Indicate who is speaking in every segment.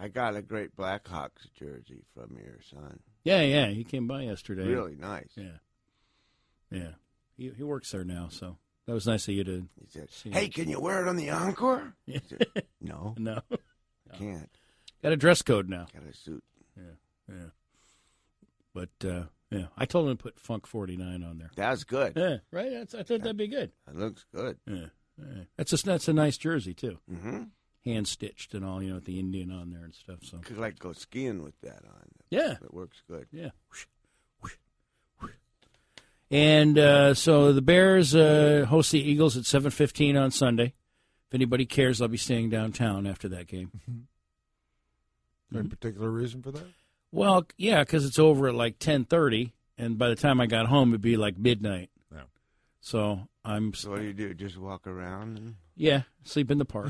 Speaker 1: I got a great Blackhawks jersey from your son.
Speaker 2: Yeah, he came by yesterday.
Speaker 1: Really nice.
Speaker 2: Yeah. He works there now, so that was nice of you to.
Speaker 1: He said, "Hey, can you wear it on the encore?"
Speaker 2: Yeah.
Speaker 1: I said, no, I can't.
Speaker 2: Got a dress code now.
Speaker 1: Got a suit.
Speaker 2: Yeah. But I told him to put Funk 49 on there.
Speaker 1: That's good.
Speaker 2: Yeah, right. I thought that'd be good.
Speaker 1: That looks good.
Speaker 2: Yeah. That's a nice jersey too.
Speaker 1: Mm-hmm.
Speaker 2: Hand stitched and all, with the Indian on there and stuff. So
Speaker 1: Could like go skiing with that on.
Speaker 2: Yeah.
Speaker 1: It works good.
Speaker 2: Yeah. And so the Bears host the Eagles at 7:15 on Sunday. If anybody cares, I'll be staying downtown after that game.
Speaker 3: Any particular reason for that?
Speaker 2: Well, yeah, because it's over at like 10:30, and by the time I got home, it'd be like midnight.
Speaker 3: Yeah.
Speaker 2: So
Speaker 1: So what do? Just walk around? And...
Speaker 2: Yeah, sleep in the park.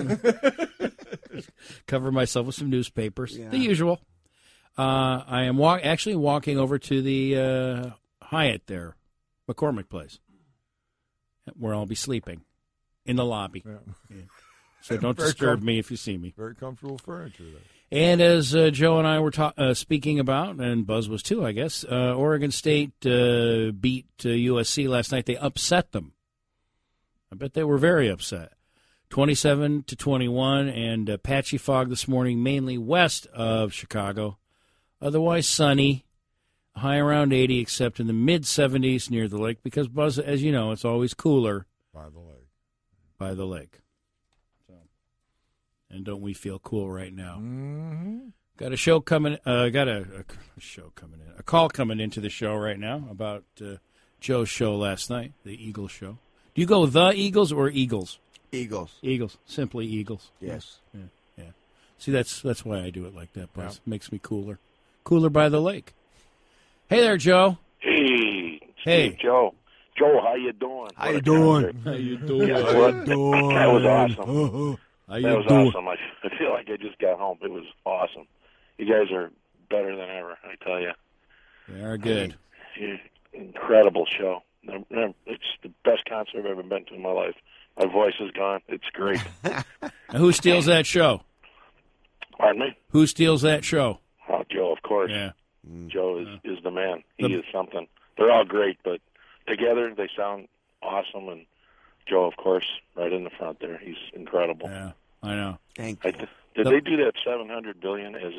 Speaker 2: Cover myself with some newspapers.
Speaker 1: Yeah.
Speaker 2: The usual. I am actually walking over to the Hyatt there, McCormick Place, where I'll be sleeping in the lobby.
Speaker 3: Yeah.
Speaker 2: So don't disturb me if you see me.
Speaker 3: Very comfortable furniture there.
Speaker 2: And as Joe and I were speaking about, and Buzz was too, I guess, Oregon State beat USC last night. They upset them. I bet they were very upset. 27-21, and patchy fog this morning, mainly west of Chicago. Otherwise sunny, high around 80, except in the mid-70s near the lake, because, Buzz, as you know, it's always cooler
Speaker 3: By the lake.
Speaker 2: by the lake. So, and don't we feel cool right now?
Speaker 3: Mm-hmm.
Speaker 2: Got a show coming. Got a show coming in. A call coming into the show right now about Joe's show last night, the Eagles show. Do you go the Eagles or Eagles?
Speaker 1: Eagles.
Speaker 2: Eagles, simply Eagles.
Speaker 1: Yes.
Speaker 2: Yeah. See, that's why I do it like that, Buzz. Makes me cooler. Cooler by the lake. Hey there, Joe.
Speaker 4: Hey.
Speaker 2: Hey.
Speaker 4: Steve, Joe. Joe, how you doing?
Speaker 1: How you doing?
Speaker 4: Concert.
Speaker 2: How you doing?
Speaker 4: Yeah,
Speaker 1: How you doing?
Speaker 4: That was awesome.
Speaker 2: How
Speaker 4: That
Speaker 2: you
Speaker 4: was
Speaker 2: doing?
Speaker 4: awesome. I feel like I just got home. It was awesome. You guys are better than ever, I tell you.
Speaker 2: They are good.
Speaker 4: Incredible show. It's the best concert I've ever been to in my life. My voice is gone. It's great.
Speaker 2: Now, who steals that show?
Speaker 4: Pardon me?
Speaker 2: Who steals that show?
Speaker 4: Oh, Joe, of course.
Speaker 2: Yeah.
Speaker 4: Joe is the man. He is something. They're all great, but together they sound awesome. And Joe, of course, right in the front there. He's incredible.
Speaker 2: Yeah, I know.
Speaker 1: Thank you.
Speaker 4: Did they do that $700 billion as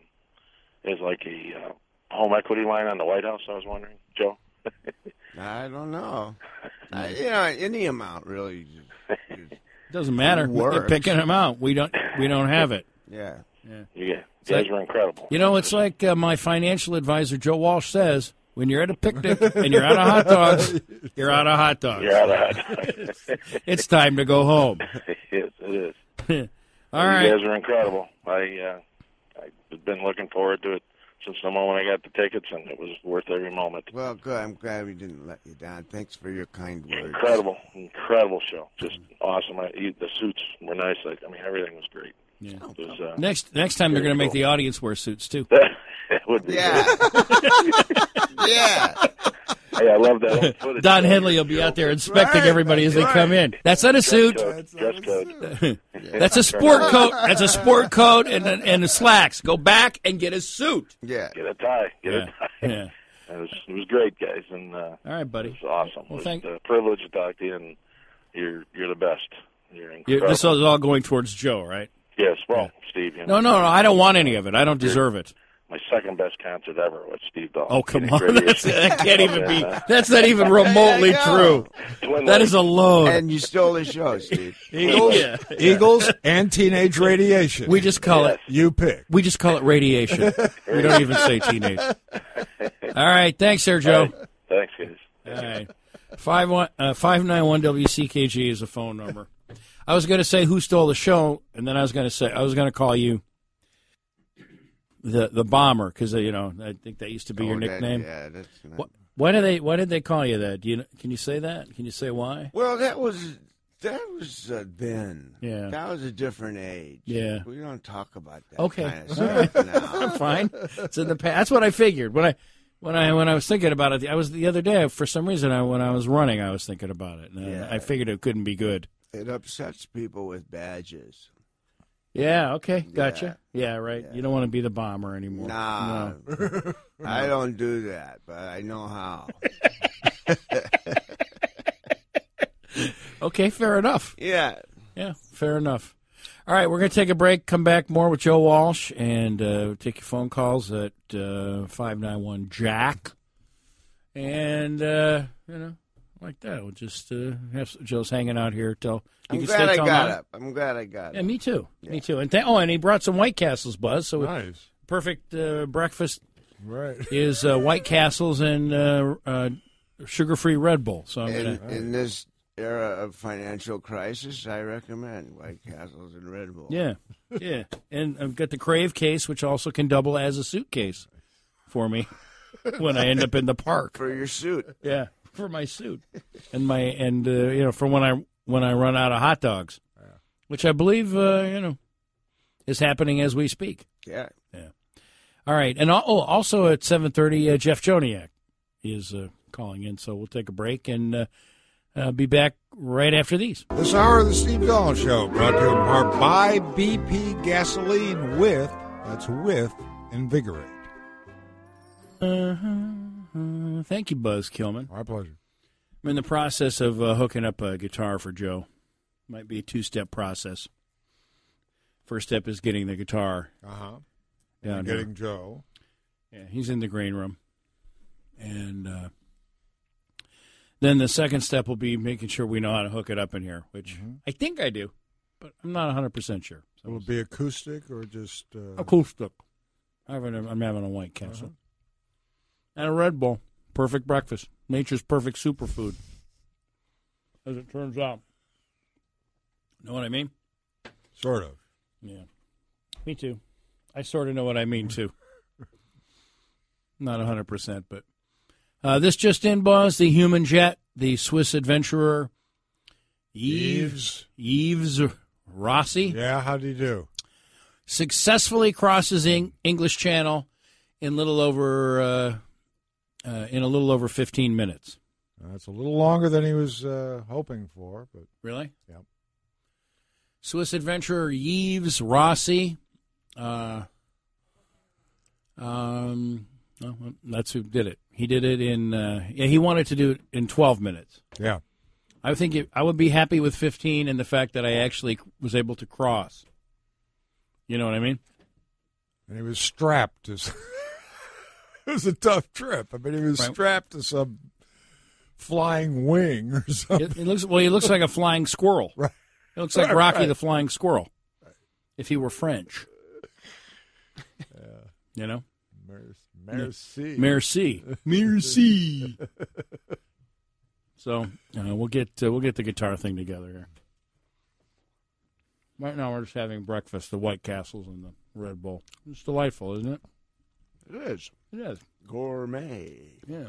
Speaker 4: a home equity line on the White House? I was wondering, Joe.
Speaker 1: I don't know. Any amount really.
Speaker 2: Doesn't matter.
Speaker 1: Works.
Speaker 2: They're picking them out. We don't have it.
Speaker 1: Yeah.
Speaker 4: You guys were incredible.
Speaker 2: It's like my financial advisor, Joe Walsh, says, when you're at a picnic and you're out of hot dogs, you're out of hot dogs.
Speaker 4: You're out of hot.
Speaker 2: It's time to go home.
Speaker 4: Yes, it is.
Speaker 2: All right.
Speaker 4: You guys are incredible. I've been looking forward to it since the moment I got the tickets, and it was worth every moment.
Speaker 1: Well, good. I'm glad we didn't let you down. Thanks for your kind words.
Speaker 4: Incredible show. Just awesome. The suits were nice. Everything was great.
Speaker 2: Yeah.
Speaker 4: It was,
Speaker 2: Next time they're going to make the audience wear suits too.
Speaker 4: it would be
Speaker 1: Yeah. Yeah.
Speaker 4: Hey, I love that footage.
Speaker 2: Don Henley will be out there inspecting everybody as they come in. That's not a suit.
Speaker 4: Dress code.
Speaker 2: That's a sport coat. That's a sport coat and the slacks. Go back and get a suit.
Speaker 1: Yeah.
Speaker 4: Get a tie. Get a tie.
Speaker 2: Yeah.
Speaker 4: It was great, guys, and
Speaker 2: All right, buddy.
Speaker 4: it was awesome.
Speaker 2: Well,
Speaker 4: It was a privilege to talk to you, and you're the best. You're
Speaker 2: This
Speaker 4: incredible.
Speaker 2: is all going towards Joe, right?
Speaker 4: Yes, well, Steve.
Speaker 2: No, I don't want any of it. I don't deserve it.
Speaker 4: My second best concert ever was Steve Dahl.
Speaker 2: Oh, come
Speaker 4: Phoenix
Speaker 2: on.
Speaker 4: Radiation.
Speaker 2: That can't even be. That's not even remotely true. That is a load.
Speaker 1: And you stole the show, Steve.
Speaker 3: Eagles,
Speaker 2: Yeah.
Speaker 3: Eagles, and teenage radiation.
Speaker 2: We just call it.
Speaker 3: You pick.
Speaker 2: We just call it radiation. We don't even say teenage. All right. Thanks, there, Joe.
Speaker 4: Thanks, guys.
Speaker 2: All right. 591 WCKG is the phone number. I was going to say who stole the show, and then I was going to call you the bomber because I think that used to be your nickname.
Speaker 1: That's not...
Speaker 2: Why did they call you that? Can you say that? Can you say why?
Speaker 1: Well, that was then.
Speaker 2: Yeah.
Speaker 1: That was a different age.
Speaker 2: Yeah.
Speaker 1: We don't talk about that
Speaker 2: Okay.
Speaker 1: kind of stuff now.
Speaker 2: Fine. It's in the past. That's what I figured when I was thinking about it. I was the other day for some reason when I was running I was thinking about it. And
Speaker 1: Yeah.
Speaker 2: I figured it couldn't be good.
Speaker 1: It upsets people with badges.
Speaker 2: Yeah. Okay. Gotcha. Yeah, right.
Speaker 1: Yeah.
Speaker 2: You don't want to be the bomber anymore.
Speaker 1: Nah,
Speaker 2: No.
Speaker 1: I don't do that, but I know how.
Speaker 2: Okay, fair enough.
Speaker 1: Yeah.
Speaker 2: Yeah, fair enough. All right, we're going to take a break, come back more with Joe Walsh, and take your phone calls at 591-JACK. And, like that. We'll just have Joe's hanging out here till you
Speaker 1: I'm
Speaker 2: can
Speaker 1: glad
Speaker 2: stay
Speaker 1: I
Speaker 2: calm
Speaker 1: got
Speaker 2: on.
Speaker 1: up. I'm glad I got
Speaker 2: Yeah,
Speaker 1: up.
Speaker 2: me too. Me too. And and he brought some White Castles, Buzz. So
Speaker 3: Nice.
Speaker 2: perfect breakfast
Speaker 3: Right.
Speaker 2: is White Castles and sugar-free Red Bull. So I'm
Speaker 1: In,
Speaker 2: gonna,
Speaker 1: in this era of financial crisis, I recommend White Castles and Red Bull.
Speaker 2: yeah. And I've got the Crave case, which also can double as a suitcase for me when I end up in the park.
Speaker 1: For your suit.
Speaker 2: Yeah, for my suit and for when I run out of hot dogs, which I believe is happening as we speak.
Speaker 1: Yeah.
Speaker 2: All right, and also at 7:30, Jeff Joniak is calling in, so we'll take a break and be back right after these.
Speaker 3: This hour of the Steve Dahl Show brought to you in part by BP Gasoline with Invigorate.
Speaker 2: Thank you, Buzz Kilman.
Speaker 3: My pleasure.
Speaker 2: I'm in the process of hooking up a guitar for Joe. Might be a two-step process. First step is getting the guitar down here.
Speaker 3: Getting Joe.
Speaker 2: Yeah, he's in the green room. And then the second step will be making sure we know how to hook it up in here, which I think I do, but I'm not 100% sure. So
Speaker 3: Will it be acoustic or just...
Speaker 2: acoustic. I'm having a White Castle. And a Red Bull. Perfect breakfast. Nature's perfect superfood. As it turns out. Know what I mean?
Speaker 3: Sort of.
Speaker 2: Yeah. Me too. I sort of know what I mean, too. Not 100%, but... this just in, Buzz, the human jet, the Swiss adventurer, Yves Rossi.
Speaker 3: Yeah, how do you do?
Speaker 2: Successfully crosses English Channel in a little over 15 minutes.
Speaker 3: That's a little longer than he was hoping for, but
Speaker 2: Really?
Speaker 3: Yep.
Speaker 2: Swiss adventurer Yves Rossi. That's who did it. He did it in. He wanted to do it in 12 minutes.
Speaker 3: yeah.
Speaker 2: I think I would be happy with 15 and the fact that I actually was able to cross. You know what I mean?
Speaker 3: And he was strapped. It was a tough trip. I mean, he was strapped to some flying wing or something.
Speaker 2: He looks like a flying squirrel.
Speaker 3: Right.
Speaker 2: It looks like Rocky the Flying Squirrel. If he were French. You know?
Speaker 3: Merci.
Speaker 2: Merci. So we'll get the guitar thing together here. Right now we're just having breakfast, the White Castles and the Red Bull. It's delightful, isn't it?
Speaker 1: It is.
Speaker 2: It is.
Speaker 1: Gourmet.
Speaker 2: Yeah.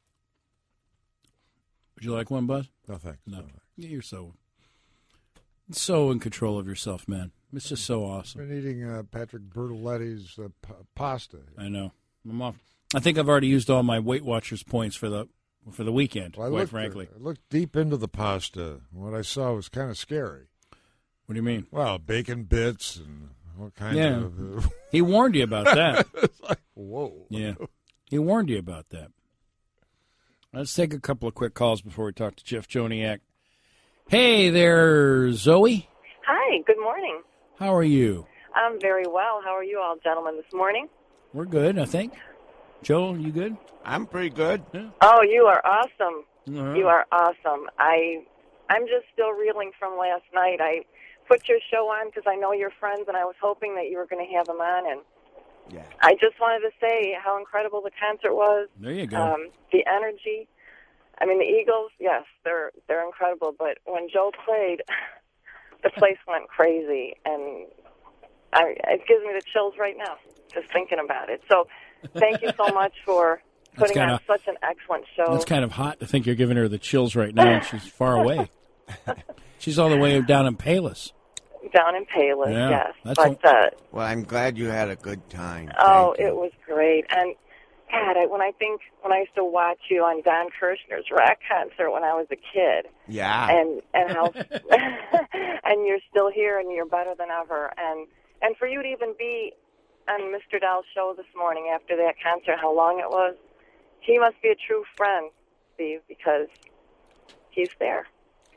Speaker 2: Would you like one, Buzz?
Speaker 3: No, thanks.
Speaker 2: No.
Speaker 3: No, thanks.
Speaker 2: You're so in control of yourself, man. It's just so awesome.
Speaker 3: I've been eating Patrick Bertoletti's pasta.
Speaker 2: I know. I'm off. I think I've already used all my Weight Watchers points for the weekend,
Speaker 3: Well,
Speaker 2: quite frankly.
Speaker 3: I looked deep into the pasta. What I saw was kind of scary.
Speaker 2: What do you mean?
Speaker 3: Well, bacon bits and all kinds of...
Speaker 2: He warned you about that.
Speaker 3: It's like, whoa.
Speaker 2: Yeah. He warned you about that. Let's take a couple of quick calls before we talk to Jeff Joniak. Hey there, Zoe.
Speaker 5: Hi, good morning.
Speaker 2: How are you?
Speaker 5: I'm very well. How are you all, gentlemen, this morning?
Speaker 2: We're good, I think. Joe, you good?
Speaker 1: I'm pretty good.
Speaker 2: Yeah.
Speaker 5: Oh, you are awesome.
Speaker 2: Uh-huh.
Speaker 5: You are awesome. I'm just still reeling from last night. I put your show on because I know you're friends, and I was hoping that you were going to have them on. And
Speaker 1: Yeah.
Speaker 5: I just wanted to say how incredible the concert was.
Speaker 2: There you go.
Speaker 5: The energy. I mean, the Eagles, yes, they're incredible. But when Joe played, the place went crazy, and it gives me the chills right now just thinking about it. So thank you so much for putting on such an excellent show.
Speaker 2: That's kind of hot to think you're giving her the chills right now. She's far away. She's all the way down in Palos.
Speaker 5: Down in Palos,
Speaker 2: Yeah,
Speaker 5: yes.
Speaker 2: that's
Speaker 5: But
Speaker 1: Well, I'm glad you had a good time.
Speaker 5: oh,
Speaker 1: Thank you.
Speaker 5: it was great. And God, when I used to watch you on Don Kirshner's rock concert when I was a kid,
Speaker 1: Yeah.
Speaker 5: and how and you're still here and you're better than ever, and And for you to even be on Mr. Dow's show this morning after that concert, how long it was, he must be a true friend, Steve, because he's there.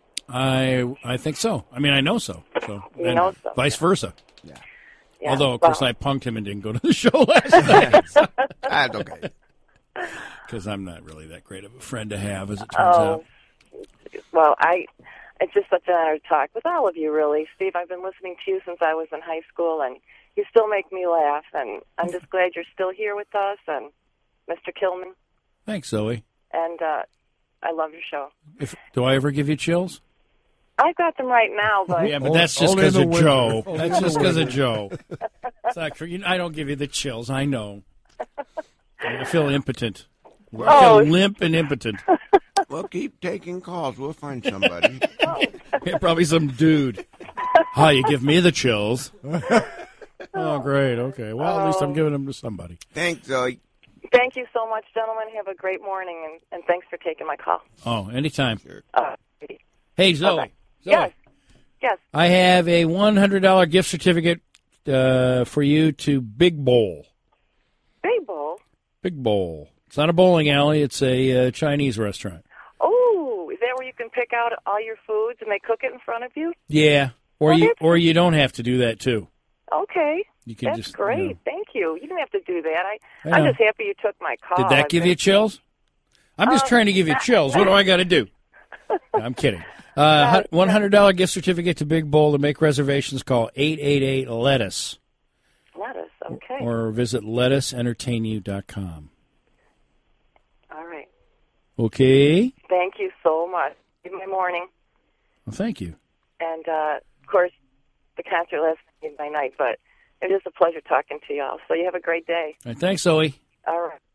Speaker 2: I think so. I mean, I know so.
Speaker 5: You know so.
Speaker 2: Vice versa.
Speaker 5: Yeah,
Speaker 2: Although, of course, I punked him and didn't go to the show last night.
Speaker 1: That's okay.
Speaker 2: Because I'm not really that great of a friend to have, as it turns out.
Speaker 5: Well, it's just such an honor to talk with all of you, really. Steve, I've been listening to you since I was in high school, and you still make me laugh, and I'm just glad you're still here with us, and Mr. Kilman.
Speaker 2: Thanks, Zoe.
Speaker 5: And I love your show.
Speaker 2: Do I ever give you chills?
Speaker 5: I've got them right now, but...
Speaker 2: Yeah, but that's just
Speaker 3: Only in
Speaker 2: because
Speaker 3: the
Speaker 2: of
Speaker 3: winter.
Speaker 2: Joe.
Speaker 3: Only
Speaker 2: That's
Speaker 3: in the
Speaker 2: just because of
Speaker 3: winter.
Speaker 2: Joe. It's not true. I don't give you the chills. I know. I feel impotent. I feel limp and impotent.
Speaker 1: Well, keep taking calls. We'll find somebody.
Speaker 2: Yeah, probably some dude. Hi, you give me the chills. Oh, great. Okay. Well, at least I'm giving them to somebody.
Speaker 1: Thanks, Zoe.
Speaker 5: Thank you so much, gentlemen. Have a great morning, and thanks for taking my call.
Speaker 2: Oh, anytime.
Speaker 5: Okay.
Speaker 2: Hey, Zoe.
Speaker 5: Okay.
Speaker 2: Zoe.
Speaker 5: Yes.
Speaker 2: I have a $100 gift certificate for you to Big Bowl.
Speaker 5: Big Bowl?
Speaker 2: Big Bowl. It's not a bowling alley. It's a Chinese restaurant.
Speaker 5: Oh, is that where you can pick out all your foods and they cook it in front of you?
Speaker 2: Yeah. Or you don't have to do that, too.
Speaker 5: Okay.
Speaker 2: You can
Speaker 5: That's
Speaker 2: just,
Speaker 5: great.
Speaker 2: you know.
Speaker 5: Thank you. You didn't have to do that.
Speaker 2: I
Speaker 5: I'm
Speaker 2: know.
Speaker 5: just happy you took my call.
Speaker 2: Did that give you chills? I'm just trying to give you chills. What do I got to do? I'm kidding. $100 gift certificate to Big Bowl. To make reservations, call 888-LETTUCE.
Speaker 5: Lettuce, okay.
Speaker 2: Or visit lettuceentertainyou.com.
Speaker 5: All right.
Speaker 2: Okay?
Speaker 5: Thank you so much. Good morning.
Speaker 2: Well, thank you.
Speaker 5: And, of course, the concert last night made my night, but it was just a pleasure talking to y'all. So you have a great day.
Speaker 2: All right, thanks, Zoe.
Speaker 5: All right.